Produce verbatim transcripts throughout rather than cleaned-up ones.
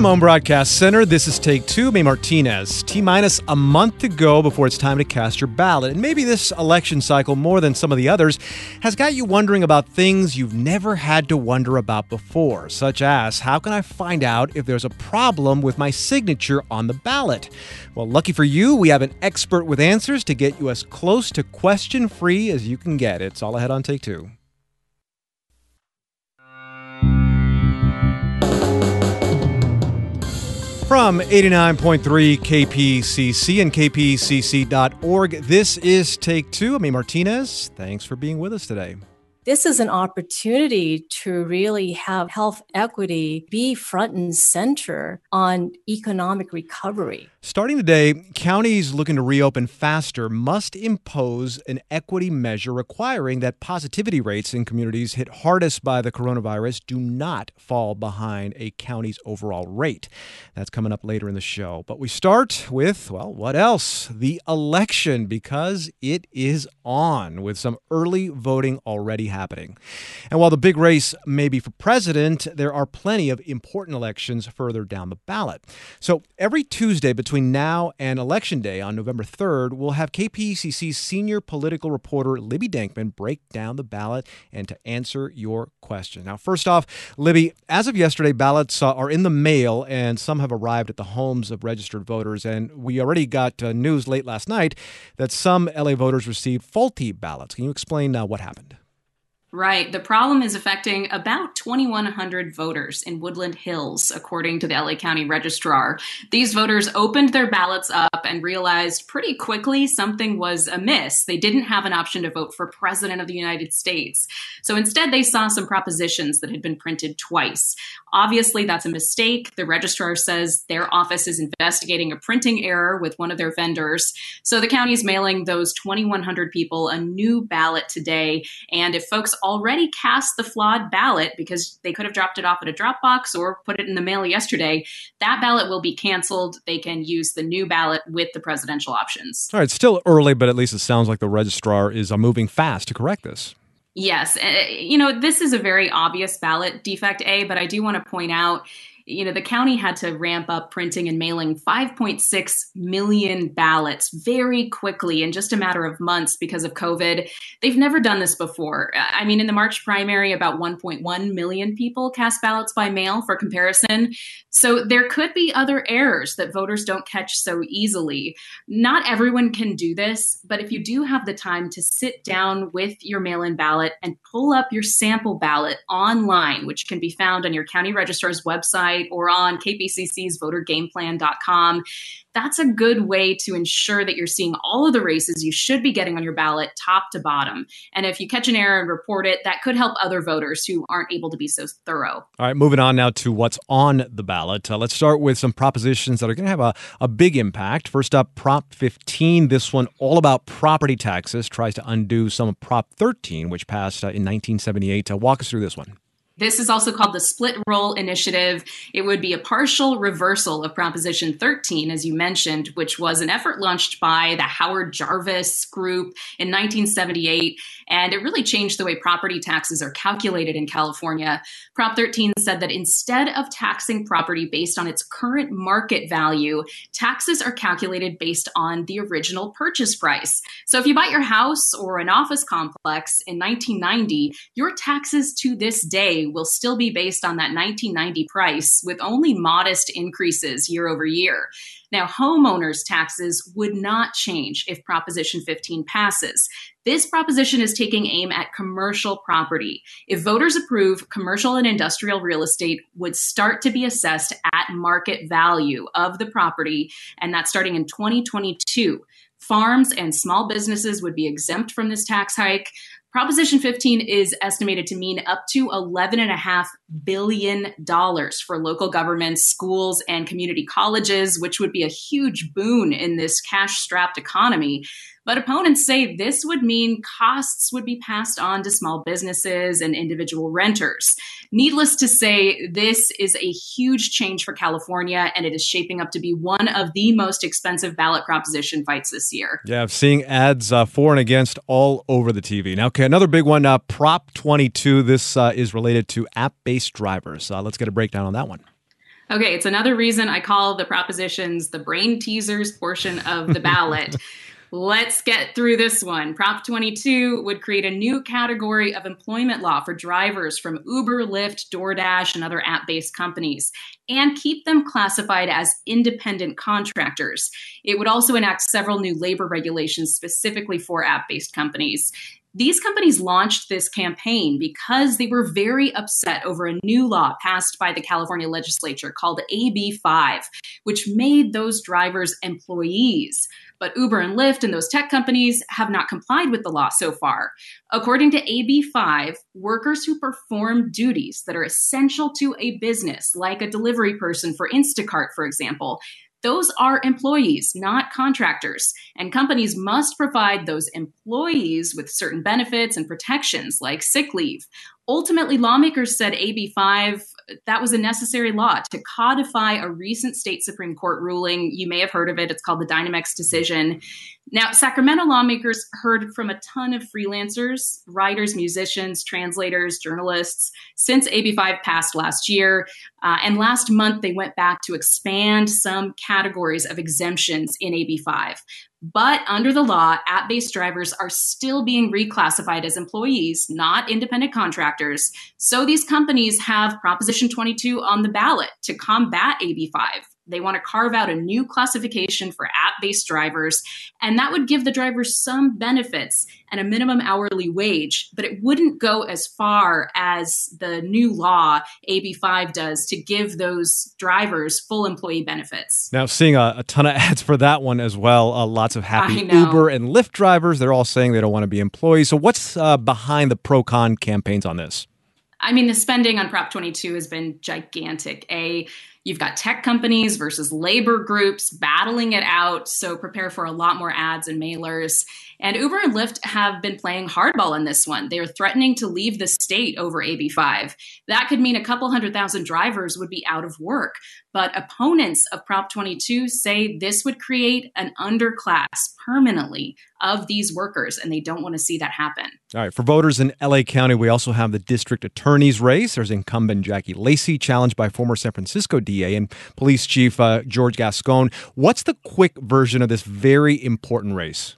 Moan Broadcast Center, this is Take Two. May Martinez. T-minus a month to go before it's time to cast your ballot. And maybe this election cycle, more than some of the others, has got you wondering about things you've never had to wonder about before, such as, how can I find out if there's a problem with my signature on the ballot? Well, lucky for you, we have an expert with answers to get you as close to question-free as you can get. It's all ahead on Take Two. From eighty-nine point three K P C C and K P C C dot org, this is Take Two. I'm A. Martinez. Thanks for being with us today. This is an opportunity to really have health equity be front and center on economic recovery. Starting today, counties looking to reopen faster must impose an equity measure requiring that positivity rates in communities hit hardest by the coronavirus do not fall behind a county's overall rate. That's coming up later in the show. But we start with, well, what else? The election, because it is on with some early voting already happening. And while the big race may be for president, there are plenty of important elections further down the ballot. So every Tuesday between Between now and Election Day on November third, we'll have K P C C's senior political reporter Libby Dankman break down the ballot and to answer your questions. Now, first off, Libby, as of yesterday, ballots uh, are in the mail and some have arrived at the homes of registered voters. And we already got uh, news late last night that some L A voters received faulty ballots. Can you explain uh, what happened? Right. The problem is affecting about twenty-one hundred voters in Woodland Hills, according to the L A County Registrar. These voters opened their ballots up and realized pretty quickly something was amiss. They didn't have an option to vote for President of the United States. So instead, they saw some propositions that had been printed twice. Obviously, that's a mistake. The registrar says their office is investigating a printing error with one of their vendors. So the county is mailing those twenty-one hundred people a new ballot today. And if folks already cast the flawed ballot because they could have dropped it off at a drop box or put it in the mail yesterday, that ballot will be canceled. They can use the new ballot with the presidential options. All right, still early, but at least it sounds like the registrar is uh, moving fast to correct this. Yes. Uh, you know, this is a very obvious ballot defect, A, but I do want to point out, you know, the county had to ramp up printing and mailing five point six million ballots very quickly in just a matter of months because of COVID. They've never done this before. I mean, in the March primary, about one point one million people cast ballots by mail for comparison. So there could be other errors that voters don't catch so easily. Not everyone can do this, but if you do have the time to sit down with your mail-in ballot and pull up your sample ballot online, which can be found on your county registrar's website or on K P C C's voter game plan dot com. That's a good way to ensure that you're seeing all of the races you should be getting on your ballot top to bottom. And if you catch an error and report it, that could help other voters who aren't able to be so thorough. All right, moving on now to what's on the ballot. Uh, let's start with some propositions that are going to have a, a big impact. First up, Prop fifteen, this one all about property taxes, tries to undo some of Prop thirteen, which passed uh, in nineteen seventy-eight. Uh, walk us through this one. This is also called the Split Roll Initiative. It would be a partial reversal of Proposition thirteen, as you mentioned, which was an effort launched by the Howard Jarvis Group in nineteen seventy-eight. And it really changed the way property taxes are calculated in California. Prop thirteen said that instead of taxing property based on its current market value, taxes are calculated based on the original purchase price. So if you bought your house or an office complex in nineteen ninety, your taxes to this day will still be based on that nineteen ninety price with only modest increases year over year. Now, homeowners' taxes would not change if Proposition fifteen passes. This proposition is taking aim at commercial property. If voters approve, commercial and industrial real estate would start to be assessed at market value of the property, and that's starting in twenty twenty-two. Farms and small businesses would be exempt from this tax hike. Proposition fifteen is estimated to mean up to eleven point five billion dollars for local governments, schools, and community colleges, which would be a huge boon in this cash-strapped economy. But opponents say this would mean costs would be passed on to small businesses and individual renters. Needless to say, this is a huge change for California, and it is shaping up to be one of the most expensive ballot proposition fights this year. Yeah, I'm seeing ads uh, for and against all over the T V. Now, okay, another big one, uh, Prop twenty-two. This uh, is related to app-based drivers. Uh, let's get a breakdown on that one. Okay, it's another reason I call the propositions the brain teasers portion of the ballot. Let's get through this one. Prop twenty-two would create a new category of employment law for drivers from Uber, Lyft, DoorDash, and other app-based companies, and keep them classified as independent contractors. It would also enact several new labor regulations specifically for app-based companies. These companies launched this campaign because they were very upset over a new law passed by the California legislature called A B five, which made those drivers employees. But Uber and Lyft and those tech companies have not complied with the law so far. According to A B five, workers who perform duties that are essential to a business, like a delivery person for Instacart, for example, those are employees, not contractors, and companies must provide those employees with certain benefits and protections like sick leave. Ultimately, lawmakers said A B five, that was a necessary law to codify a recent state Supreme Court ruling. You may have heard of it. It's called the Dynamex decision. Now, Sacramento lawmakers heard from a ton of freelancers, writers, musicians, translators, journalists since A B five passed last year. Uh, and last month, they went back to expand some categories of exemptions in A B five. But under the law, app-based drivers are still being reclassified as employees, not independent contractors. So these companies have Proposition twenty-two on the ballot to combat A B five. They want to carve out a new classification for app-based drivers, and that would give the drivers some benefits and a minimum hourly wage, but it wouldn't go as far as the new law A B five does to give those drivers full employee benefits. Now, seeing a, a ton of ads for that one as well. Uh, lots of happy Uber and Lyft drivers. They're all saying they don't want to be employees. So what's uh, behind the pro-con campaigns on this? I mean, the spending on Prop twenty-two has been gigantic. A You've got tech companies versus labor groups battling it out, so prepare for a lot more ads and mailers. And Uber and Lyft have been playing hardball on this one. They are threatening to leave the state over A B five. That could mean a couple hundred thousand drivers would be out of work. But opponents of Prop twenty-two say this would create an underclass permanently of these workers, and they don't want to see that happen. All right. For voters in L A County, we also have the district attorney's race. There's incumbent Jackie Lacey, challenged by former San Francisco D A and police chief uh, George Gascon. What's the quick version of this very important race?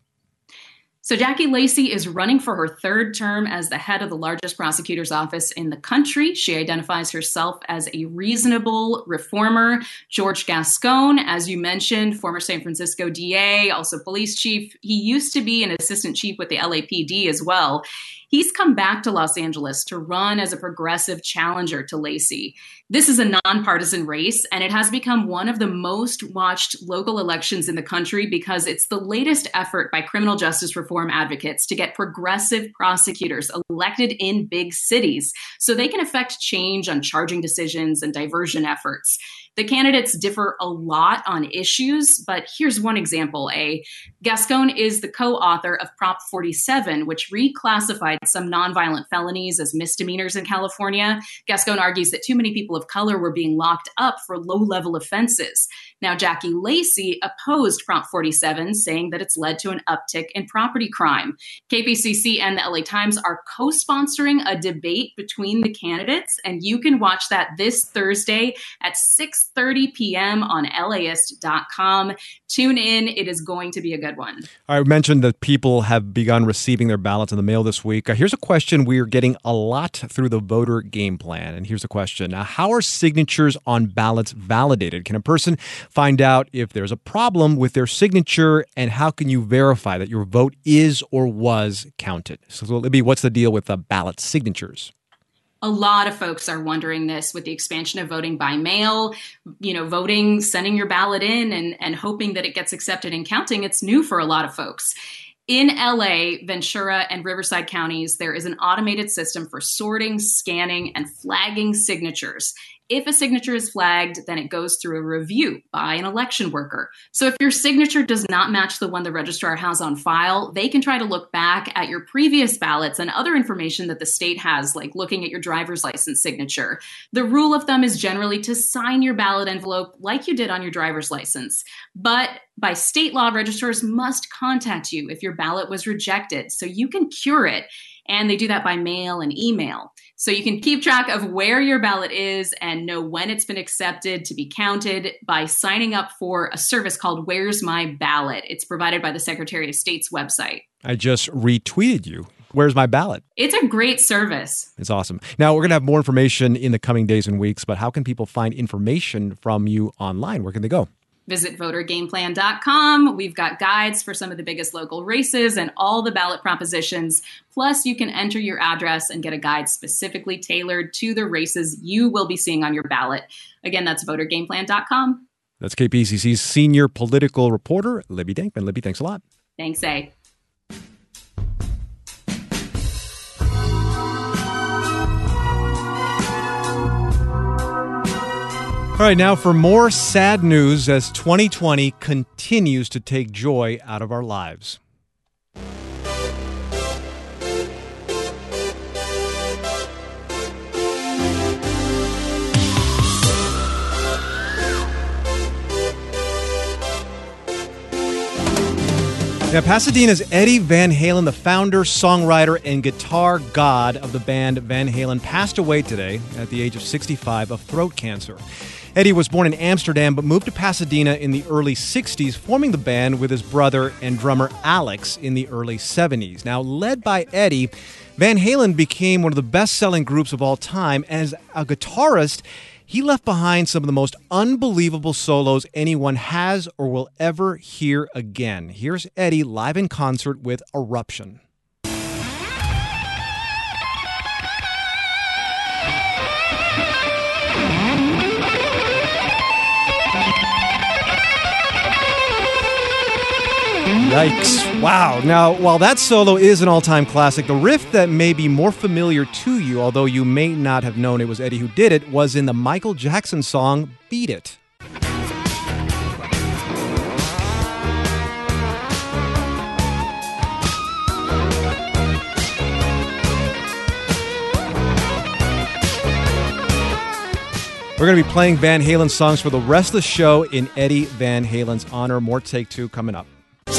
So Jackie Lacey is running for her third term as the head of the largest prosecutor's office in the country. She identifies herself as a reasonable reformer. George Gascon, as you mentioned, former San Francisco D A, also police chief. He used to be an assistant chief with the L A P D as well. He's come back to Los Angeles to run as a progressive challenger to Lacey. This is a nonpartisan race, and it has become one of the most watched local elections in the country because it's the latest effort by criminal justice reform advocates to get progressive prosecutors elected in big cities so they can affect change on charging decisions and diversion efforts. The candidates differ a lot on issues, but here's one example. A Gascon is the co-author of Prop forty-seven, which reclassified some nonviolent felonies as misdemeanors in California. Gascon argues that too many people of color were being locked up for low-level offenses. Now, Jackie Lacey opposed Prop forty-seven, saying that it's led to an uptick in property crime. K P C C and the L A Times are co-sponsoring a debate between the candidates, and you can watch that this Thursday at six thirty p.m. on L A ist dot com. Tune in. It is going to be a good one. I mentioned that people have begun receiving their ballots in the mail this week. Uh, here's a question we're getting a lot through the voter game plan. And here's a question. Now, how are signatures on ballots validated? Can a person find out if there's a problem with their signature? And how can you verify that your vote is or was counted? So, Libby, what's the deal with the ballot signatures? A lot of folks are wondering this with the expansion of voting by mail, you know, voting, sending your ballot in and, and hoping that it gets accepted and counting. It's new for a lot of folks. In L A, Ventura, and Riverside counties, there is an automated system for sorting, scanning, and flagging signatures. If a signature is flagged, then it goes through a review by an election worker. So if your signature does not match the one the registrar has on file, they can try to look back at your previous ballots and other information that the state has, like looking at your driver's license signature. The rule of thumb is generally to sign your ballot envelope like you did on your driver's license. But by state law, registrars must contact you if your ballot was rejected, so you can cure it. And they do that by mail and email. So you can keep track of where your ballot is and know when it's been accepted to be counted by signing up for a service called Where's My Ballot. It's provided by the Secretary of State's website. I just retweeted you. Where's My Ballot? It's a great service. It's awesome. Now, we're going to have more information in the coming days and weeks, but how can people find information from you online? Where can they go? Visit voter game plan dot com. We've got guides for some of the biggest local races and all the ballot propositions. Plus, you can enter your address and get a guide specifically tailored to the races you will be seeing on your ballot. Again, that's voter game plan dot com. That's K P C C's senior political reporter, Libby Dankman. Libby, thanks a lot. Thanks, A. All right, now for more sad news as twenty twenty continues to take joy out of our lives. Now, Pasadena's Eddie Van Halen, the founder, songwriter, and guitar god of the band Van Halen, passed away today at the age of sixty-five of throat cancer. Eddie was born in Amsterdam but moved to Pasadena in the early sixties, forming the band with his brother and drummer Alex in the early seventies. Now, led by Eddie, Van Halen became one of the best-selling groups of all time. As a guitarist, he left behind some of the most unbelievable solos anyone has or will ever hear again. Here's Eddie live in concert with Eruption. Yikes. Wow. Now, while that solo is an all-time classic, the riff that may be more familiar to you, although you may not have known it was Eddie who did it, was in the Michael Jackson song, Beat It. We're going to be playing Van Halen songs for the rest of the show in Eddie Van Halen's honor. More Take Two coming up.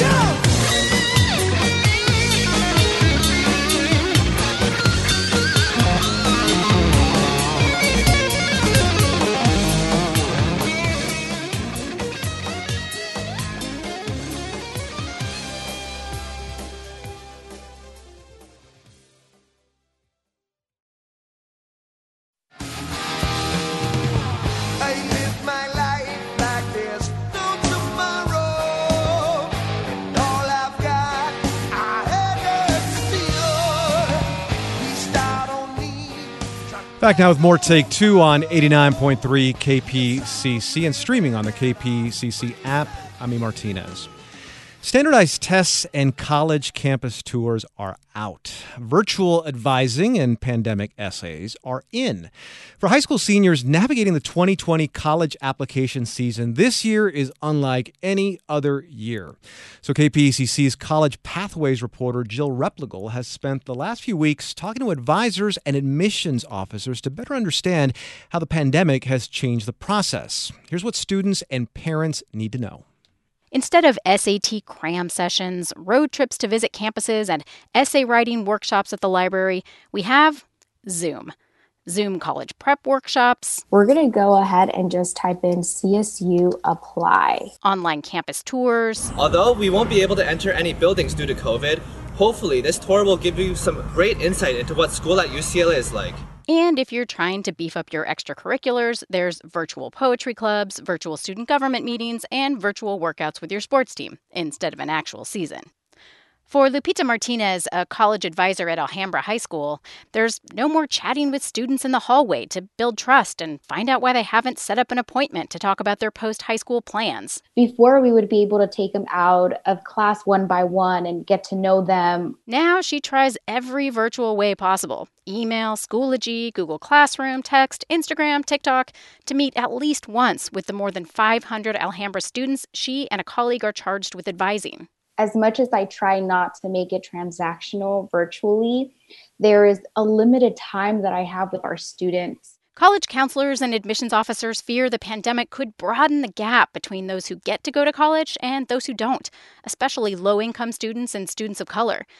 Back now with more Take Two on eighty-nine point three K P C C and streaming on the K P C C app. I'm E. Martinez. Standardized tests and college campus tours are out. Virtual advising and pandemic essays are in. For high school seniors navigating the twenty twenty college application season, this year is unlike any other year. So K P C C's College Pathways reporter Jill Replogle has spent the last few weeks talking to advisors and admissions officers to better understand how the pandemic has changed the process. Here's what students and parents need to know. Instead of S A T cram sessions, road trips to visit campuses, and essay writing workshops at the library, we have Zoom. Zoom college prep workshops. We're going to go ahead and just type in C S U apply. Online campus tours. Although we won't be able to enter any buildings due to COVID, hopefully this tour will give you some great insight into what school at U C L A is like. And if you're trying to beef up your extracurriculars, there's virtual poetry clubs, virtual student government meetings, and virtual workouts with your sports team instead of an actual season. For Lupita Martinez, a college advisor at Alhambra High School, there's no more chatting with students in the hallway to build trust and find out why they haven't set up an appointment to talk about their post-high school plans. Before, we would be able to take them out of class one by one and get to know them. Now she tries every virtual way possible. Email, Schoology, Google Classroom, text, Instagram, TikTok, to meet at least once with the more than five hundred Alhambra students she and a colleague are charged with advising. As much as I try not to make it transactional virtually, there is a limited time that I have with our students. College counselors and admissions officers fear the pandemic could broaden the gap between those who get to go to college and those who don't, especially low-income students and students of color.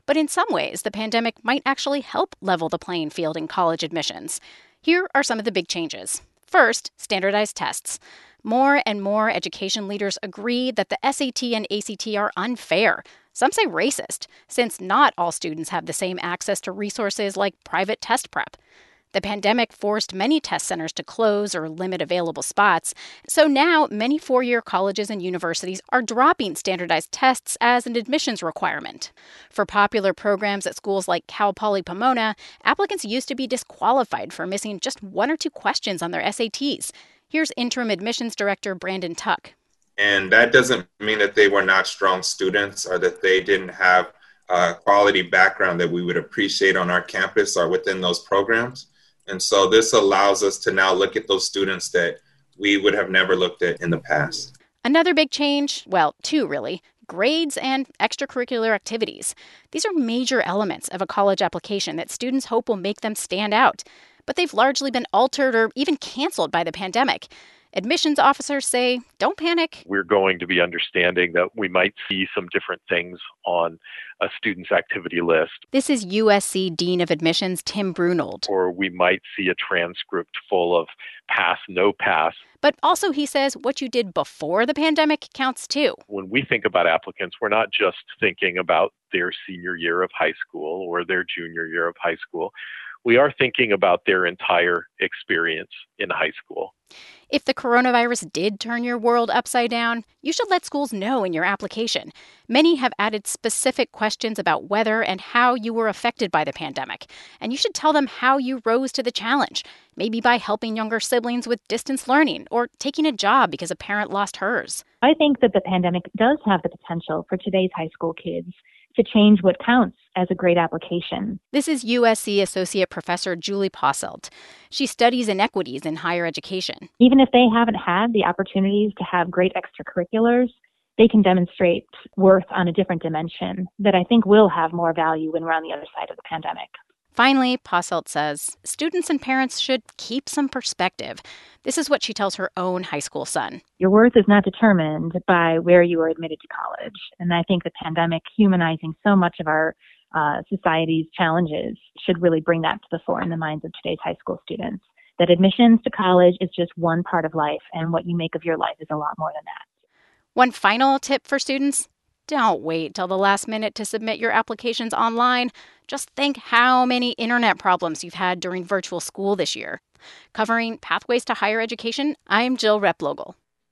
But in some ways, the pandemic might actually help level the playing field in college admissions. Here are some of the big changes. First, standardized tests. More and more education leaders agree that the S A T and A C T are unfair. Some say racist, since not all students have the same access to resources like private test prep. The pandemic forced many test centers to close or limit available spots, so now many four-year colleges and universities are dropping standardized tests as an admissions requirement. For popular programs at schools like Cal Poly Pomona, applicants used to be disqualified for missing just one or two questions on their S A Ts. Here's interim admissions director Brandon Tuck. And that doesn't mean that they were not strong students or that they didn't have a quality background that we would appreciate on our campus or within those programs. And so this allows us to now look at those students that we would have never looked at in the past. Another big change, well, two really, grades and extracurricular activities. These are major elements of a college application that students hope will make them stand out. But they've largely been altered or even canceled by the pandemic. Admissions officers say, don't panic. We're going to be understanding that we might see some different things on a student's activity list. This is U S C Dean of Admissions Tim Brunold. Or we might see a transcript full of pass, no pass. But also, he says, what you did before the pandemic counts too. When we think about applicants, we're not just thinking about their senior year of high school or their junior year of high school. We are thinking about their entire experience in high school. If the coronavirus did turn your world upside down, you should let schools know in your application. Many have added specific questions about whether and how you were affected by the pandemic. And you should tell them how you rose to the challenge, maybe by helping younger siblings with distance learning or taking a job because a parent lost hers. I think that the pandemic does have the potential for today's high school kids to change what counts as a great application. This is U S C Associate Professor Julie Posselt. She studies inequities in higher education. Even if they haven't had the opportunities to have great extracurriculars, they can demonstrate worth on a different dimension that I think will have more value when we're on the other side of the pandemic. Finally, Posselt says students and parents should keep some perspective. This is what she tells her own high school son. Your worth is not determined by where you are admitted to college. And I think the pandemic humanizing so much of our uh, society's challenges should really bring that to the fore in the minds of today's high school students. That admissions to college is just one part of life, and what you make of your life is a lot more than that. One final tip for students: don't wait till the last minute to submit your applications online. Just think how many internet problems you've had during virtual school this year. Covering Pathways to Higher Education, I'm Jill Replogle.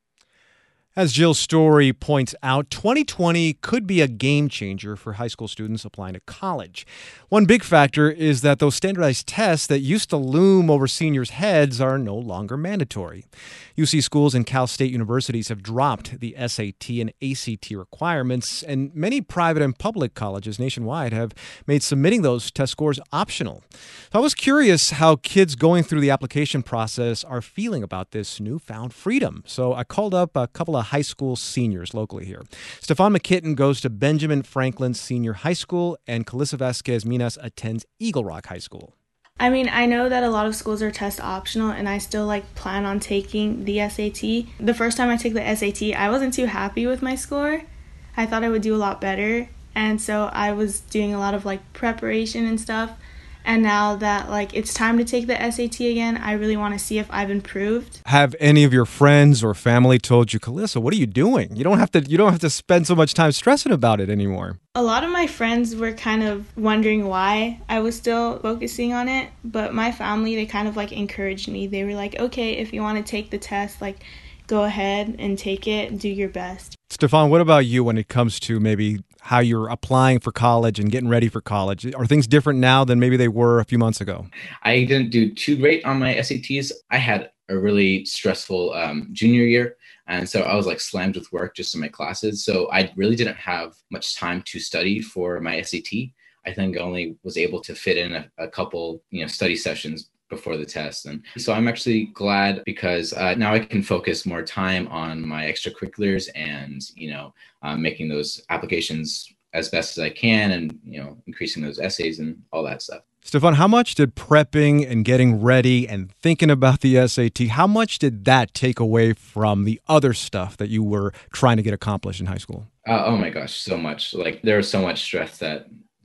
As Jill's story points out, twenty twenty could be a game changer for high school students applying to college. One big factor is that those standardized tests that used to loom over seniors' heads are no longer mandatory. U C schools and Cal State universities have dropped the S A T and A C T requirements, and many private and public colleges nationwide have made submitting those test scores optional. So I was curious how kids going through the application process are feeling about this newfound freedom. So I called up a couple of high school seniors locally here. Stefan McKitten goes to Benjamin Franklin Senior High School, and Calissa Vasquez Minas attends Eagle Rock High School. I mean, I know that a lot of schools are test optional, and I still like plan on taking the S A T. The first time I took the S A T, I wasn't too happy with my score. I thought I would do a lot better, and so I was doing a lot of like preparation and stuff. And now that like it's time to take the S A T again, I really want to see if I've improved. Have any of your friends or family told you, Calissa, what are you doing? You don't have to you don't have to spend so much time stressing about it anymore. A lot of my friends were kind of wondering why I was still focusing on it, but my family, they kind of like encouraged me. They were like, okay, if you want to take the test, like go ahead and take it and do your best. Stefan, what about you when it comes to maybe how you're applying for college and getting ready for college? Are things different now than maybe they were a few months ago? I didn't do too great on my S A Ts. I had a really stressful um, junior year. And so I was like slammed with work just in my classes. So I really didn't have much time to study for my S A T. I think I only was able to fit in a, a couple, you know, study sessions before the test. And so I'm actually glad because uh, now I can focus more time on my extracurriculars and, you know, uh, making those applications as best as I can and, you know, increasing those essays and all that stuff. Stefan, how much did prepping and getting ready and thinking about the S A T, how much did that take away from the other stuff that you were trying to get accomplished in high school? Uh, oh my gosh, so much. Like there was so much stress that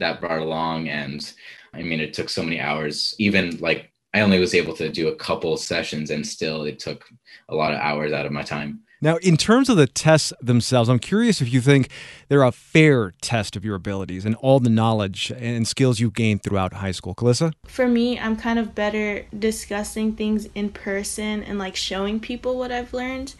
that brought along. And I mean, it took so many hours, even like I only was able to do a couple sessions and still it took a lot of hours out of my time. Now, in terms of the tests themselves, I'm curious if you think they're a fair test of your abilities and all the knowledge and skills you've gained throughout high school. Calissa? For me, I'm kind of better discussing things in person and like showing people what I've learned.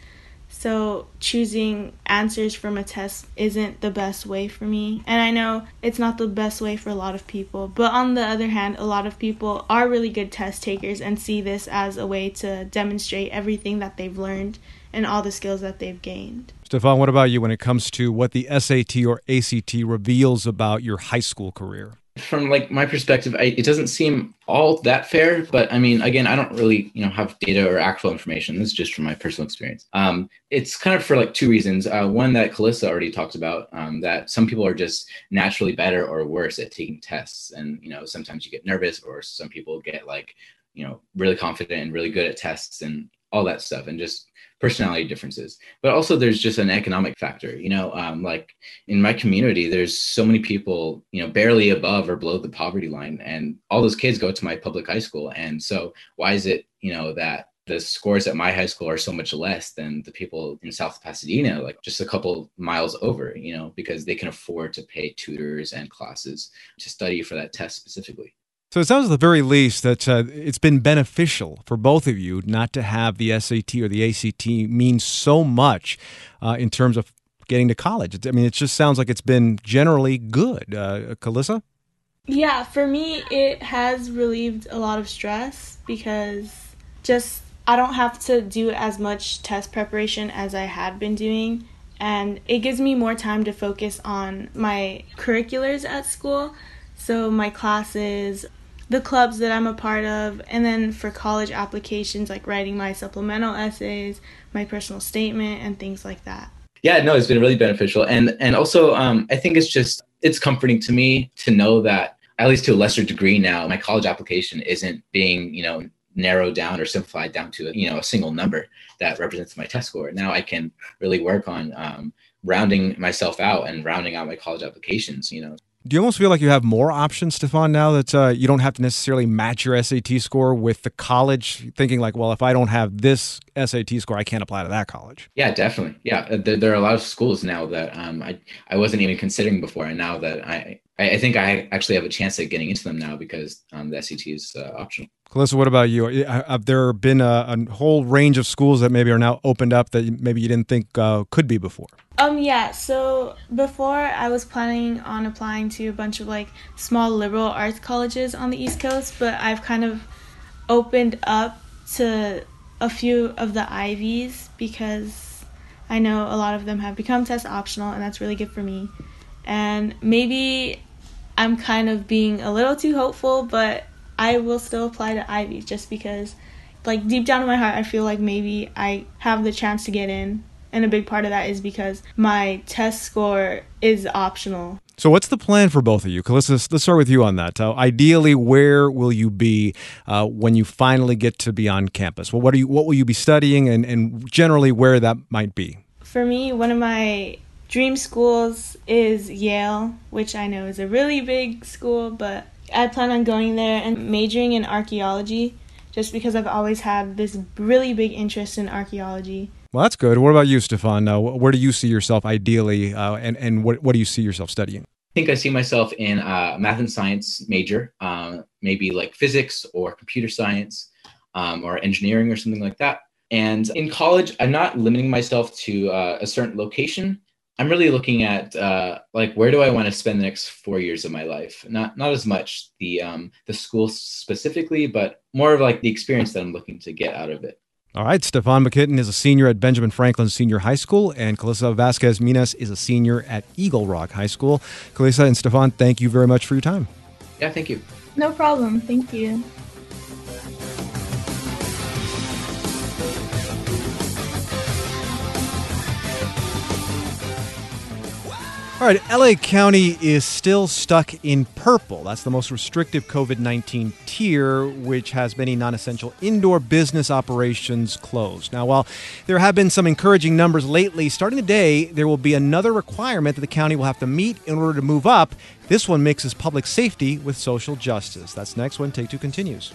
So choosing answers from a test isn't the best way for me. And I know it's not the best way for a lot of people. But on the other hand, a lot of people are really good test takers and see this as a way to demonstrate everything that they've learned and all the skills that they've gained. Stefan, what about you when it comes to what the S A T or A C T reveals about your high school career? From like my perspective, I, it doesn't seem all that fair, but I mean, again, I don't really, you know, have data or actual information. This is just from my personal experience. Um, it's kind of for like two reasons. Uh, one that Calissa already talked about, um, that some people are just naturally better or worse at taking tests. And, you know, sometimes you get nervous, or some people get like, you know, really confident and really good at tests and all that stuff, and just personality differences. But also there's just an economic factor, you know, um, like in my community, there's so many people, you know, barely above or below the poverty line. And all those kids go to my public high school. And so why is it, you know, that the scores at my high school are so much less than the people in South Pasadena, like just a couple miles over, you know, because they can afford to pay tutors and classes to study for that test specifically. So it sounds at the very least that uh, it's been beneficial for both of you not to have the S A T or the A C T mean so much uh, in terms of getting to college. I mean, it just sounds like it's been generally good. Uh, Calissa? Yeah, for me, it has relieved a lot of stress because just I don't have to do as much test preparation as I had been doing. And it gives me more time to focus on my curriculars at school. So my classes, the clubs that I'm a part of, and then for college applications, like writing my supplemental essays, my personal statement, and things like that. Yeah, no, it's been really beneficial. And and also, um, I think it's just, it's comforting to me to know that, at least to a lesser degree now, my college application isn't being, you know, narrowed down or simplified down to, you know, a single number that represents my test score. Now I can really work on um, rounding myself out and rounding out my college applications, you know. Do you almost feel like you have more options, Stefan, now that uh, you don't have to necessarily match your S A T score with the college, thinking like, well, if I don't have this S A T score, I can't apply to that college? Yeah, definitely. Yeah, there, there are a lot of schools now that um, I, I wasn't even considering before. And now that I, I think I actually have a chance at getting into them now because um, the S A T is uh, optional. Calissa, what about you? Have there been a, a whole range of schools that maybe are now opened up that maybe you didn't think uh, could be before? Um, yeah, so before I was planning on applying to a bunch of like small liberal arts colleges on the East Coast, but I've kind of opened up to a few of the Ivies because I know a lot of them have become test optional, and that's really good for me. And maybe I'm kind of being a little too hopeful, but I will still apply to Ivy just because, like, deep down in my heart, I feel like maybe I have the chance to get in. And a big part of that is because my test score is optional. So what's the plan for both of you? Calissa, let's start with you on that. Uh, ideally, where will you be uh, when you finally get to be on campus? Well, what are you? What will you be studying, and, and generally where that might be? For me, one of my dream schools is Yale, which I know is a really big school, but I plan on going there and majoring in archaeology just because I've always had this really big interest in archaeology. Well, that's good. What about you, Stefan? Uh, where do you see yourself ideally, uh, and, and what, what do you see yourself studying? I think I see myself in a math and science major, uh, maybe like physics or computer science um, or engineering or something like that. And in college, I'm not limiting myself to uh, a certain location. I'm really looking at uh, like, where do I want to spend the next four years of my life? Not not as much the um, the school specifically, but more of like the experience that I'm looking to get out of it. All right, Stefan McKitton is a senior at Benjamin Franklin Senior High School, and Calissa Vasquez-Minas is a senior at Eagle Rock High School. Calissa and Stefan, thank you very much for your time. Yeah, thank you. No problem. Thank you. All right, L A County is still stuck in purple. That's the most restrictive COVID nineteen tier, which has many non-essential indoor business operations closed. Now, while there have been some encouraging numbers lately, starting today, there will be another requirement that the county will have to meet in order to move up. This one mixes public safety with social justice. That's next when Take Two continues.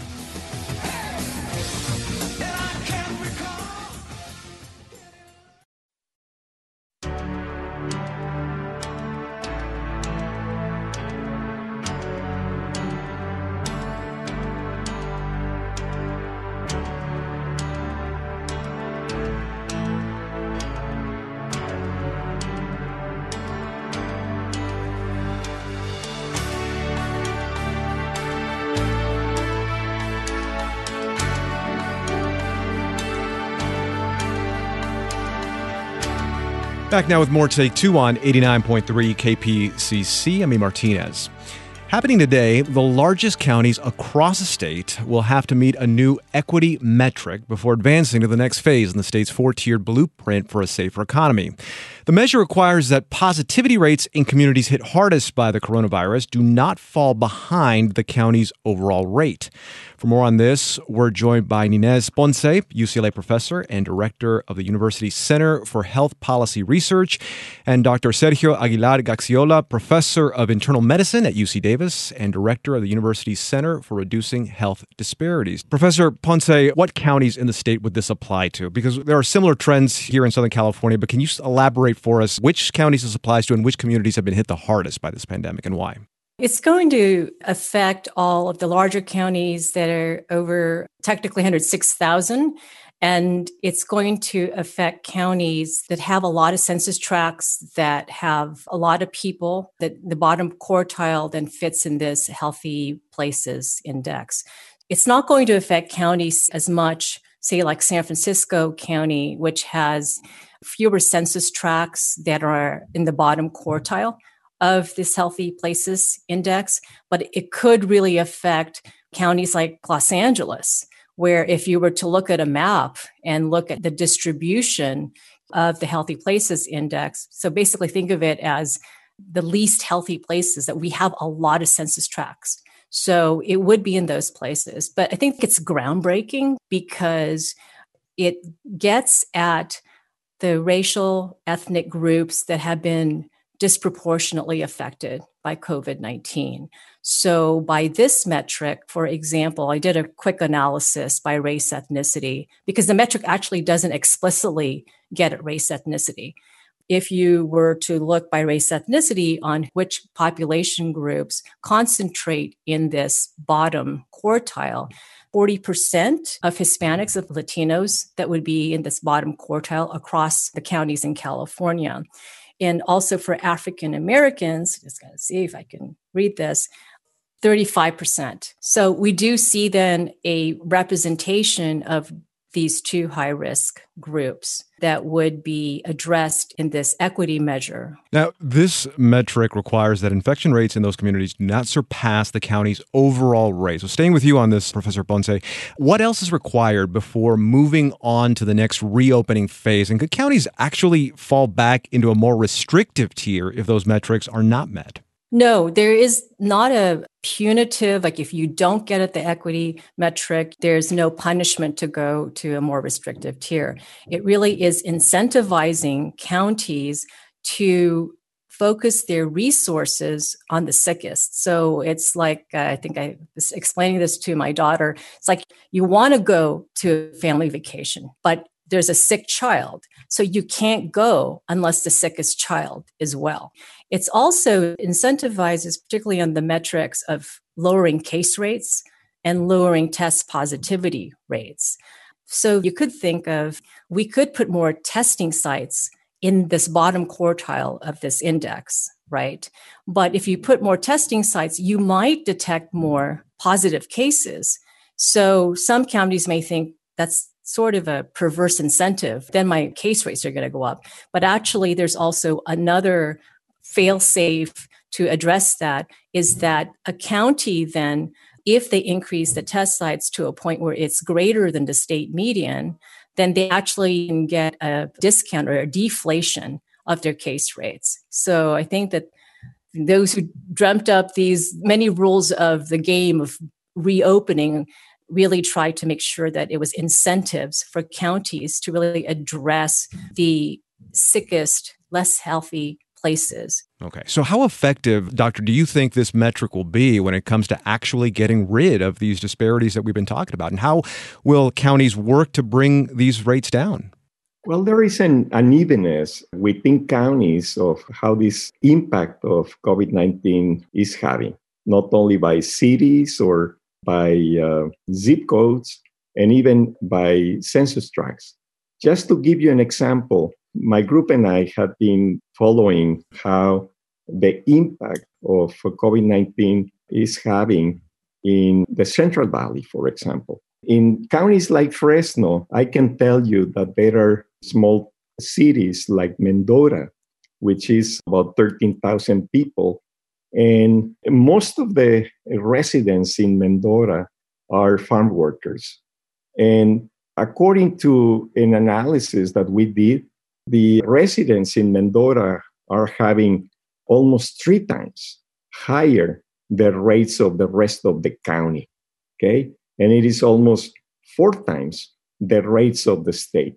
Back now with more Take Two on eighty-nine point three K P C C. I'm E. Martinez. Happening today, the largest counties across the state will have to meet a new equity metric before advancing to the next phase in the state's four-tiered blueprint for a safer economy. The measure requires that positivity rates in communities hit hardest by the coronavirus do not fall behind the county's overall rate. For more on this, we're joined by Ninez Ponce, U C L A professor and director of the University's Center for Health Policy Research, and Doctor Sergio Aguilar Gaxiola, professor of internal medicine at U C Davis and director of the university's Center for Reducing Health Disparities. Professor Ponce, what counties in the state would this apply to? Because there are similar trends here in Southern California, but can you elaborate for us which counties this applies to and which communities have been hit the hardest by this pandemic and why? It's going to affect all of the larger counties that are over technically one hundred six thousand. And it's going to affect counties that have a lot of census tracts, that have a lot of people, that the bottom quartile then fits in this healthy places index. It's not going to affect counties as much, say like San Francisco County, which has fewer census tracts that are in the bottom quartile of this healthy places index, but it could really affect counties like Los Angeles, where if you were to look at a map and look at the distribution of the healthy places index, so basically think of it as the least healthy places, that we have a lot of census tracts. So it would be in those places. But I think it's groundbreaking because it gets at the racial, ethnic groups that have been disproportionately affected by COVID nineteen. So by this metric, for example, I did a quick analysis by race ethnicity because the metric actually doesn't explicitly get at race ethnicity. If you were to look by race ethnicity on which population groups concentrate in this bottom quartile, forty percent of Hispanics, of Latinos, that would be in this bottom quartile across the counties in California. And also for African Americans, just going to see if I can read this, thirty-five percent. So we do see then a representation of these two high-risk groups that would be addressed in this equity measure. Now, this metric requires that infection rates in those communities do not surpass the county's overall rate. So staying with you on this, Professor Ponce, what else is required before moving on to the next reopening phase? And could counties actually fall back into a more restrictive tier if those metrics are not met? No, there is not a punitive, like if you don't get at the equity metric, there's no punishment to go to a more restrictive tier. It really is incentivizing counties to focus their resources on the sickest. So it's like, uh, I think I was explaining this to my daughter. It's like you want to go to a family vacation, but there's a sick child. So you can't go unless the sickest child is well. It's also incentivizes, particularly on the metrics of lowering case rates and lowering test positivity rates. So you could think of, we could put more testing sites in this bottom quartile of this index, right? But if you put more testing sites, you might detect more positive cases. So some counties may think that's sort of a perverse incentive, then my case rates are going to go up. But actually, there's also another fail-safe to address that, is that a county then, if they increase the test sites to a point where it's greater than the state median, then they actually can get a discount or a deflation of their case rates. So I think that those who dreamt up these many rules of the game of reopening really tried to make sure that it was incentives for counties to really address the sickest, less healthy places. Okay. So how effective, Doctor, do you think this metric will be when it comes to actually getting rid of these disparities that we've been talking about? And how will counties work to bring these rates down? Well, there is an unevenness within counties of how this impact of COVID nineteen is having, not only by cities or by uh, zip codes, and even by census tracts. Just to give you an example, my group and I have been following how the impact of COVID nineteen is having in the Central Valley, for example. In counties like Fresno, I can tell you that there are small cities like Mendota, which is about thirteen thousand people. And most of the residents in Mendota are farm workers. And according to an analysis that we did, the residents in Mendota are having almost three times higher the rates of the rest of the county, okay? And it is almost four times the rates of the state.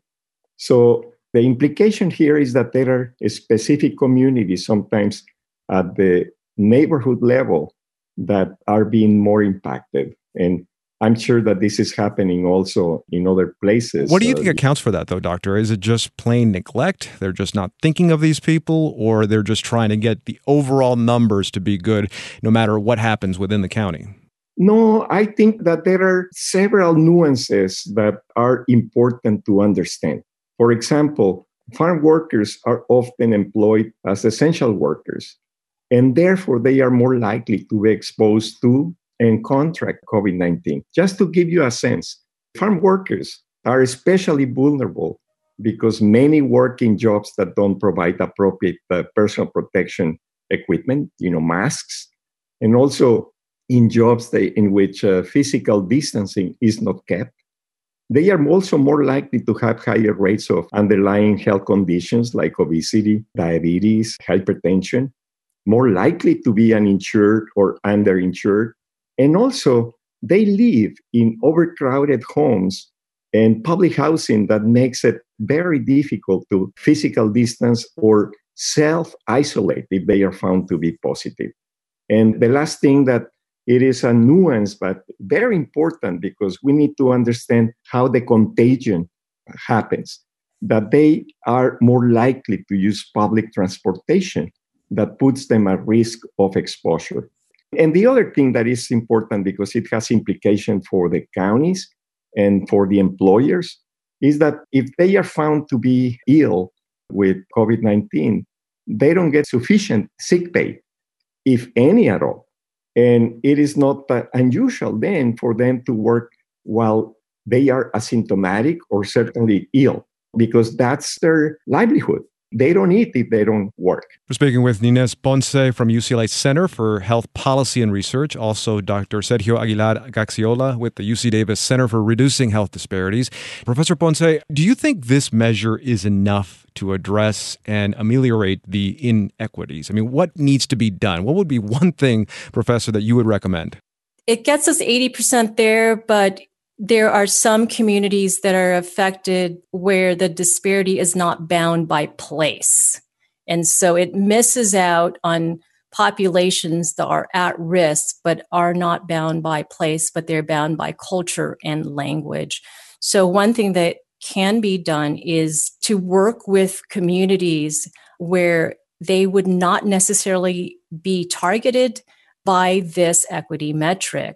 So the implication here is that there are specific communities, sometimes at the neighborhood level, that are being more impacted. And I'm sure that this is happening also in other places. What do you think accounts for that, though, Doctor? Is it just plain neglect? They're just not thinking of these people, or they're just trying to get the overall numbers to be good no matter what happens within the county? No, I think that there are several nuances that are important to understand. For example, farm workers are often employed as essential workers, and therefore they are more likely to be exposed to and contract COVID nineteen. Just to give you a sense, farm workers are especially vulnerable because many work in jobs that don't provide appropriate uh, personal protection equipment, you know, masks, and also in jobs they, in which uh, physical distancing is not kept. They are also more likely to have higher rates of underlying health conditions like obesity, diabetes, hypertension, more likely to be uninsured or underinsured. And also, they live in overcrowded homes and public housing that makes it very difficult to physical distance or self-isolate if they are found to be positive. And the last thing that it is a nuance, but very important because we need to understand how the contagion happens, that they are more likely to use public transportation that puts them at risk of exposure. And the other thing that is important because it has implication for the counties and for the employers is that if they are found to be ill with COVID nineteen, they don't get sufficient sick pay, if any at all. And it is not uh, unusual then for them to work while they are asymptomatic or certainly ill, because that's their livelihood. They don't eat if they don't work. We're speaking with Nines Ponce from U C L A Center for Health Policy and Research, also Doctor Sergio Aguilar Gaxiola with the U C Davis Center for Reducing Health Disparities. Professor Ponce, do you think this measure is enough to address and ameliorate the inequities? I mean, what needs to be done? What would be one thing, Professor, that you would recommend? It gets us eighty percent there, but there are some communities that are affected where the disparity is not bound by place. And so it misses out on populations that are at risk, but are not bound by place, but they're bound by culture and language. So one thing that can be done is to work with communities where they would not necessarily be targeted by this equity metric.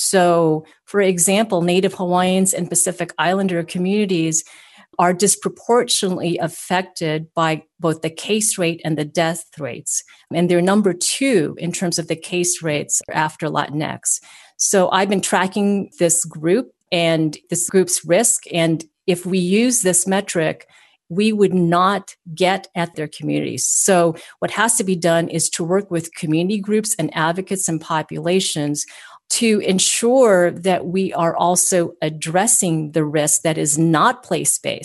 So, for example, Native Hawaiians and Pacific Islander communities are disproportionately affected by both the case rate and the death rates. And they're number two in terms of the case rates after Latinx. So I've been tracking this group and this group's risk. And if we use this metric, we would not get at their communities. So what has to be done is to work with community groups and advocates and populations to ensure that we are also addressing the risk that is not place-based.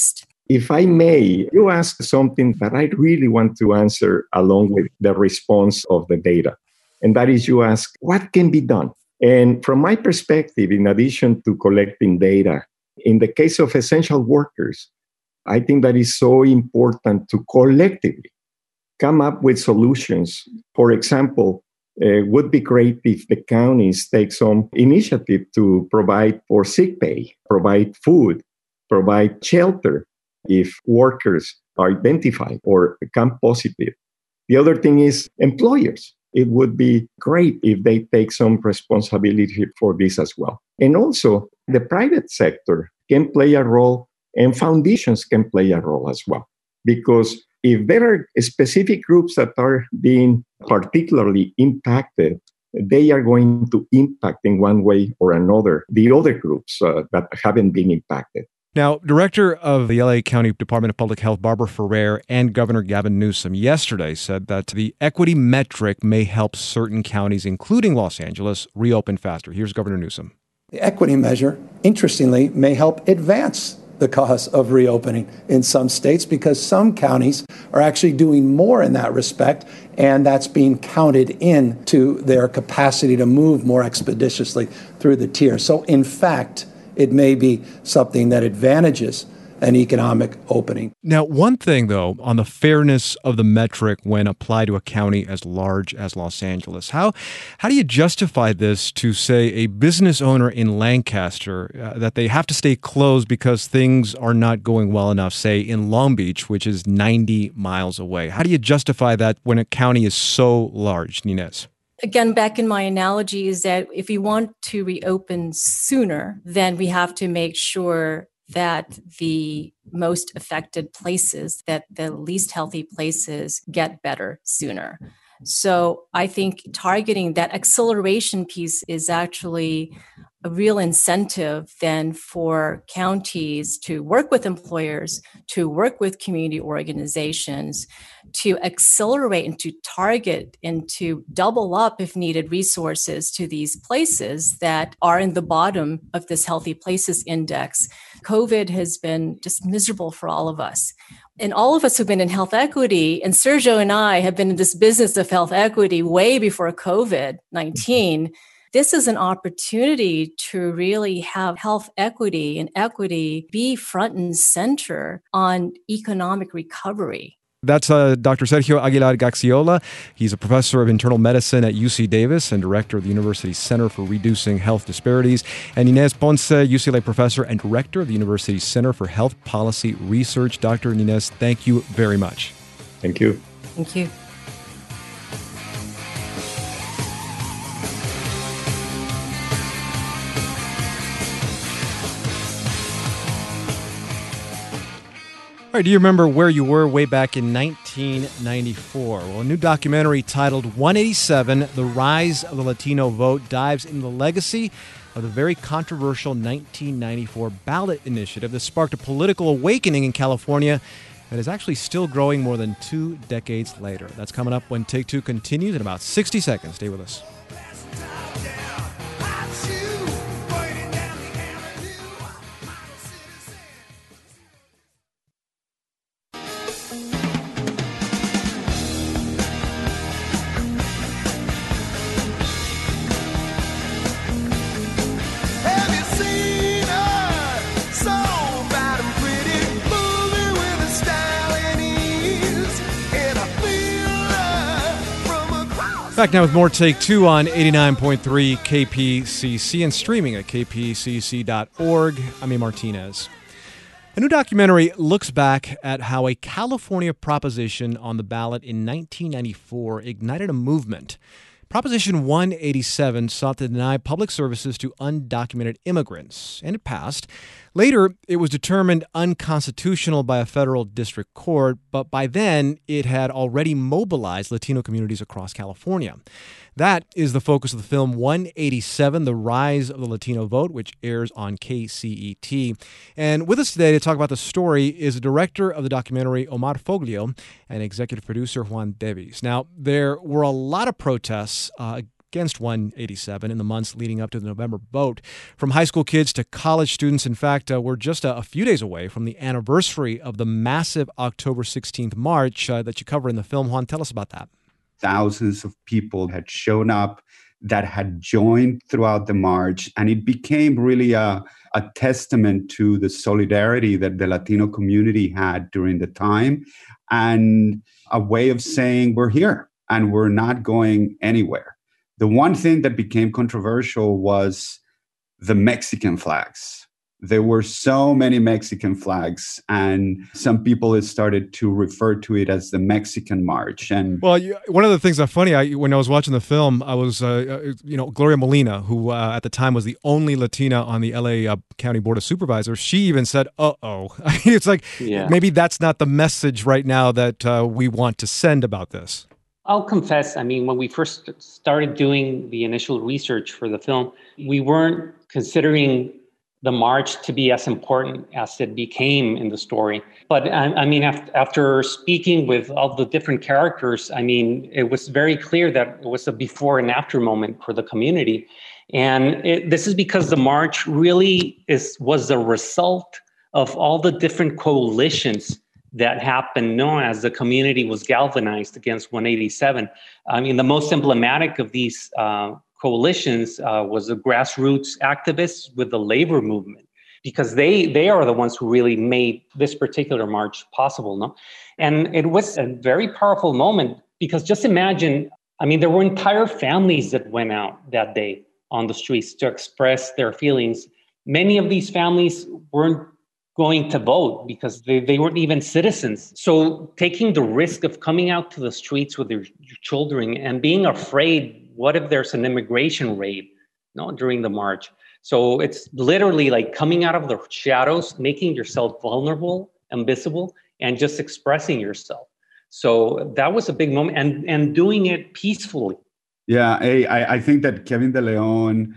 If I may, you ask something that I really want to answer along with the response of the data. And that is, you ask, what can be done? And from my perspective, in addition to collecting data, in the case of essential workers, I think that is so important to collectively come up with solutions. For example, it would be great if the counties take some initiative to provide for sick pay, provide food, provide shelter if workers are identified or become positive. The other thing is employers. It would be great if they take some responsibility for this as well. And also, the private sector can play a role, and foundations can play a role as well. Because if there are specific groups that are being particularly impacted, they are going to impact in one way or another the other groups uh, that haven't been impacted. Now, Director of the L A County Department of Public Health, Barbara Ferrer, and Governor Gavin Newsom yesterday said that the equity metric may help certain counties, including Los Angeles, reopen faster. Here's Governor Newsom. The equity measure, interestingly, may help advance the cause of reopening in some states because some counties are actually doing more in that respect, and that's being counted into their capacity to move more expeditiously through the tier. So, in fact, it may be something that advantages an economic opening. Now, one thing, though, on the fairness of the metric when applied to a county as large as Los Angeles, how how do you justify this to, say, a business owner in Lancaster, uh, that they have to stay closed because things are not going well enough, say, in Long Beach, which is ninety miles away? How do you justify that when a county is so large, Ninez? Again, back in my analogy is that if we want to reopen sooner, then we have to make sure that the most affected places, that the least healthy places get better sooner. So I think targeting that acceleration piece is actually a real incentive then for counties to work with employers, to work with community organizations, to accelerate and to target and to double up, if needed, resources to these places that are in the bottom of this Healthy Places Index. COVID has been just miserable for all of us. And all of us who've been in health equity, and Sergio and I have been in this business of health equity way before COVID nineteen. This is an opportunity to really have health equity and equity be front and center on economic recovery. That's uh, Doctor Sergio Aguilar Gaxiola. He's a professor of internal medicine at U C Davis and director of the university's Center for Reducing Health Disparities. And Inez Ponce, U C L A professor and director of the university's Center for Health Policy Research. Doctor Inez, thank you very much. Thank you. Thank you. All right, do you remember where you were way back in nineteen ninety-four? Well, a new documentary titled one eighty-seven, The Rise of the Latino Vote, dives into the legacy of the very controversial nineteen ninety-four ballot initiative that sparked a political awakening in California that is actually still growing more than two decades later. That's coming up when Take Two continues in about sixty seconds. Stay with us. Back now with more Take Two on eighty-nine point three K P C C and streaming at k p c c dot org. I'm A. Martinez. A new documentary looks back at how a California proposition on the ballot in nineteen ninety-four ignited a movement. Proposition one eighty-seven sought to deny public services to undocumented immigrants, and it passed. Later, it was determined unconstitutional by a federal district court, but by then, it had already mobilized Latino communities across California. That is the focus of the film one eighty-seven, The Rise of the Latino Vote, which airs on K C E T. And with us today to talk about the story is the director of the documentary, Omar Foglio, and executive producer, Juan Devis. Now, there were a lot of protests uh, against one eighty-seven in the months leading up to the November vote. From high school kids to college students, in fact, uh, we're just a, a few days away from the anniversary of the massive October sixteenth march uh, that you cover in the film. Juan, tell us about that. Thousands of people had shown up that had joined throughout the march, and it became really a, a testament to the solidarity that the Latino community had during the time, and a way of saying we're here and we're not going anywhere. The one thing that became controversial was the Mexican flags. There were so many Mexican flags, and some people had started to refer to it as the Mexican March. And well, you, one of the things that's funny, I, when I was watching the film, I was, uh, you know, Gloria Molina, who uh, at the time was the only Latina on the L A uh, County Board of Supervisors. She even said, "Uh-oh." I mean, it's like yeah. maybe that's not the message right now that uh, we want to send about this. I'll confess, I mean, when we first started doing the initial research for the film, we weren't considering the march to be as important as it became in the story. But I, I mean, after, after speaking with all the different characters, I mean, it was very clear that it was a before and after moment for the community. And it, this is because the march really is was the result of all the different coalitions that happened, no, as the community was galvanized against one eighty-seven. I mean, the most emblematic of these uh, coalitions uh, was the grassroots activists with the labor movement, because they they are the ones who really made this particular march possible, no? And it was a very powerful moment, because just imagine, I mean, there were entire families that went out that day on the streets to express their feelings. Many of these families weren't going to vote because they, they weren't even citizens. So taking the risk of coming out to the streets with their children and being afraid, what if there's an immigration raid, no, during the march? So it's literally like coming out of the shadows, making yourself vulnerable and visible, and just expressing yourself. So that was a big moment, and, and doing it peacefully. Yeah, I, I think that Kevin De Leon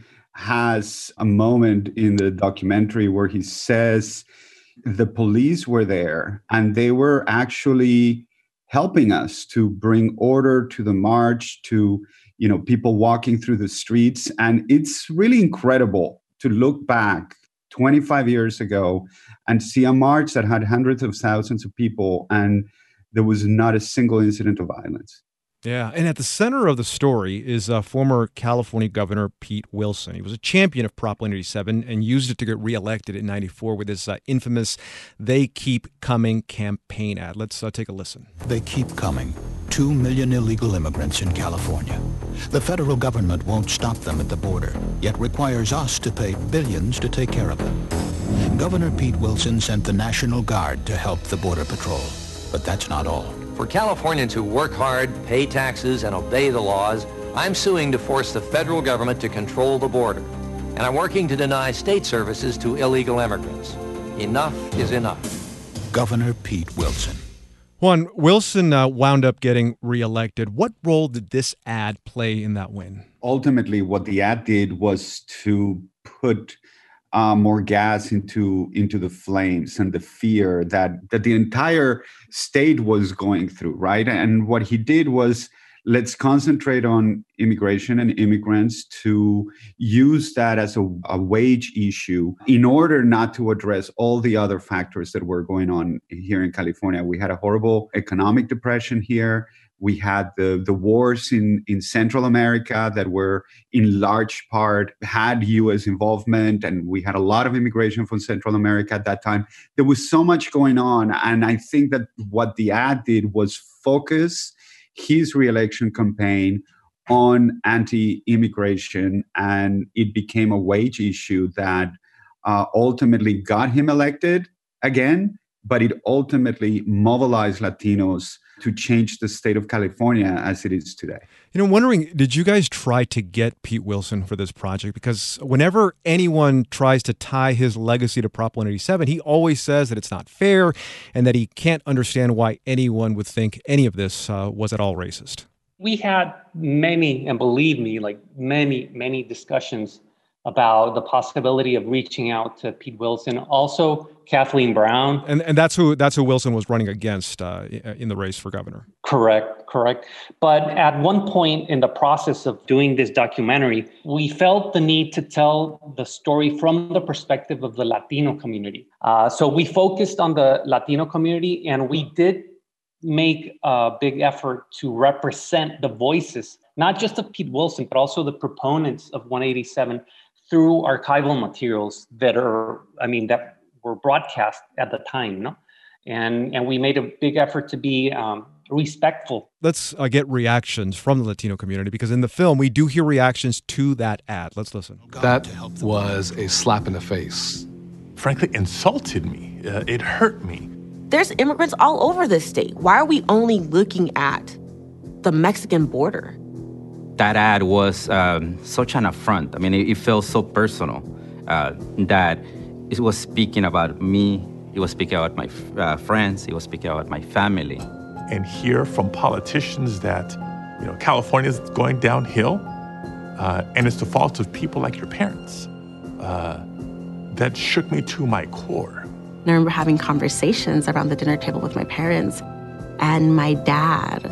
has a moment in the documentary where he says the police were there and they were actually helping us to bring order to the march, to, you know, people walking through the streets. And it's really incredible to look back twenty-five years ago and see a march that had hundreds of thousands of people and there was not a single incident of violence. Yeah, and at the center of the story is uh, former California Governor Pete Wilson. He was a champion of Prop one eighty-seven and used it to get reelected in ninety-four with his uh, infamous "They Keep Coming" campaign ad. Let's uh, take a listen. They keep coming. Two million illegal immigrants in California. The federal government won't stop them at the border, yet requires us to pay billions to take care of them. Governor Pete Wilson sent the National Guard to help the Border Patrol. But that's not all. For Californians who work hard, pay taxes, and obey the laws, I'm suing to force the federal government to control the border. And I'm working to deny state services to illegal immigrants. Enough is enough. Governor Pete Wilson. Juan, Wilson uh, wound up getting reelected. What role did this ad play in that win? Ultimately, what the ad did was to put Uh, more gas into into the flames and the fear that that the entire state was going through, right? And what he did was, let's concentrate on immigration and immigrants to use that as a, a wage issue in order not to address all the other factors that were going on here in California. We had a horrible economic depression here. We had the, the wars in, in Central America that were in large part had U S involvement, and we had a lot of immigration from Central America at that time. There was so much going on, and I think that what the ad did was focus his reelection campaign on anti-immigration, and it became a wage issue that uh, ultimately got him elected again, but it ultimately mobilized Latinos to change the state of California as it is today. You know, I'm wondering, did you guys try to get Pete Wilson for this project? Because whenever anyone tries to tie his legacy to Prop one eighty-seven, he always says that it's not fair and that he can't understand why anyone would think any of this uh, was at all racist. We had many, and believe me, like many, many discussions about the possibility of reaching out to Pete Wilson, also Kathleen Brown. And and that's who that's who Wilson was running against uh, in the race for governor. Correct, correct. But at one point in the process of doing this documentary, we felt the need to tell the story from the perspective of the Latino community. Uh, so we focused on the Latino community, and we did make a big effort to represent the voices, not just of Pete Wilson, but also the proponents of one eighty-seven through archival materials that are, I mean, that were broadcast at the time, no? And and we made a big effort to be um, respectful. Let's uh, get reactions from the Latino community, because in the film, we do hear reactions to that ad. Let's listen. That was a slap in the face. Frankly, insulted me. Uh, it hurt me. There's immigrants all over this state. Why are we only looking at the Mexican border? That ad was um, such an affront. I mean, it, it felt so personal uh, that it was speaking about me. It was speaking about my uh, friends. It was speaking about my family. And hear from politicians that, you know, California is going downhill, uh, and it's the fault of people like your parents. Uh, that shook me to my core. I remember having conversations around the dinner table with my parents, and my dad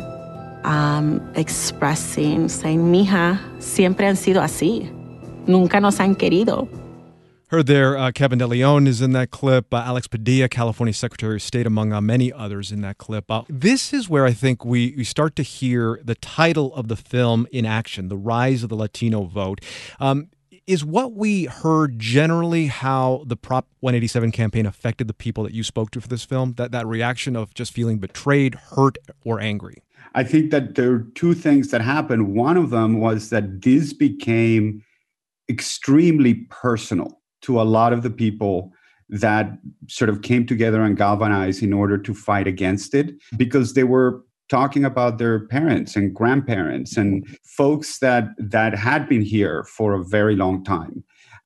um, expressing, saying, "Mija, siempre han sido así. Nunca nos han querido." Heard there, uh, Kevin De Leon is in that clip. Uh, Alex Padilla, California Secretary of State, among uh, many others in that clip. Uh, this is where I think we, we start to hear the title of the film in action, The Rise of the Latino Vote. Um, is what we heard generally how the Prop one eighty-seven campaign affected the people that you spoke to for this film? That, that reaction of just feeling betrayed, hurt, or angry? I think that there are two things that happened. One of them was that this became extremely personal to a lot of the people that sort of came together and galvanized in order to fight against it, because they were talking about their parents and grandparents and folks that that had been here for a very long time.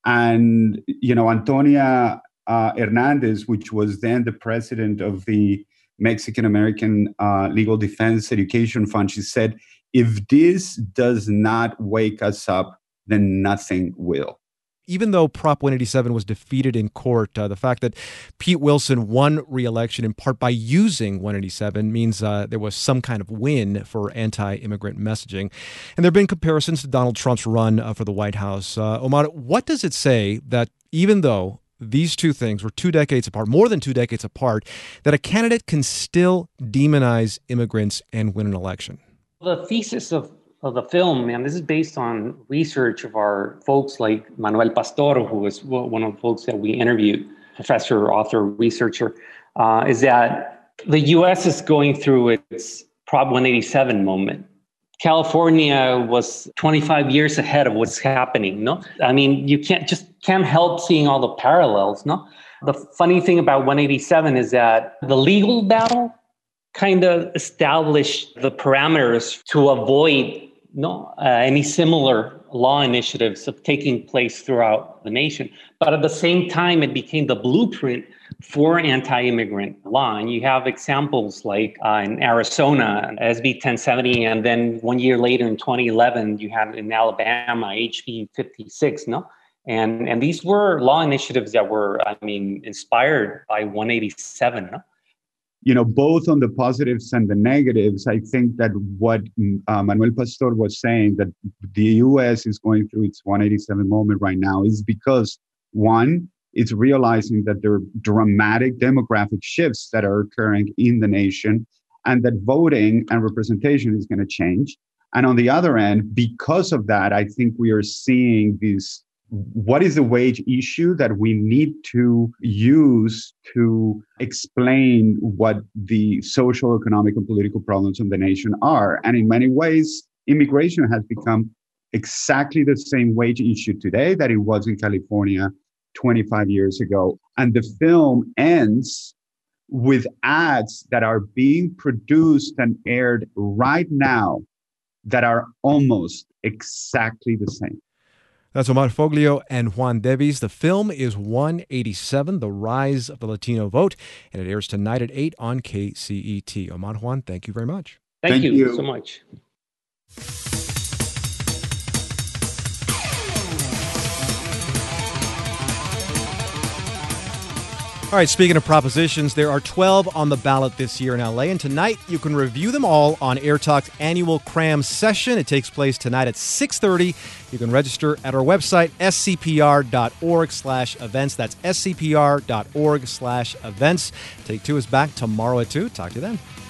And, you know, Antonia uh, Hernandez, which was then the president of the Mexican American uh, Legal Defense Education Fund, she said, if this does not wake us up, then nothing will. Even though Prop one eighty-seven was defeated in court, uh, the fact that Pete Wilson won re-election in part by using one eighty-seven means uh, there was some kind of win for anti-immigrant messaging. And there have been comparisons to Donald Trump's run uh, for the White House. Uh, Omar, what does it say that even though these two things were two decades apart, more than two decades apart, that a candidate can still demonize immigrants and win an election? The thesis of of the film, and this is based on research of our folks like Manuel Pastor, who was one of the folks that we interviewed, professor, author, researcher, uh, is that the U S is going through its Prop one eighty-seven moment. California was twenty-five years ahead of what's happening, no? I mean, you can't just can't help seeing all the parallels, no? The funny thing about one eighty-seven is that the legal battle kind of established the parameters to avoid no, uh, any similar law initiatives of taking place throughout the nation. But at the same time, it became the blueprint for anti-immigrant law. And you have examples like uh, in Arizona, S B ten seventy, and then one year later in twenty eleven, you had in Alabama, H B fifty-six, no? And, and these were law initiatives that were, I mean, inspired by one eighty-seven, no? You know, both on the positives and the negatives, I think that what uh, Manuel Pastor was saying, that the U S is going through its one eighty-seven moment right now, is because, one, it's realizing that there are dramatic demographic shifts that are occurring in the nation, and that voting and representation is going to change. And on the other end, because of that, I think we are seeing this. What is the wage issue that we need to use to explain what the social, economic, and political problems of the nation are? And in many ways, immigration has become exactly the same wage issue today that it was in California twenty-five years ago. And the film ends with ads that are being produced and aired right now that are almost exactly the same. That's Omar Foglio and Juan Devis. The film is one eighty-seven, The Rise of the Latino Vote, and it airs tonight at eight on K C E T. Omar, Juan, thank you very much. Thank, thank you, you so much. All right, speaking of propositions, there are twelve on the ballot this year in L A, and tonight you can review them all on Air Talk's annual Cram session. It takes place tonight at six thirty. You can register at our website, s c p r dot org slash events. That's s c p r dot org slash events. Take Two is back tomorrow at two. Talk to you then.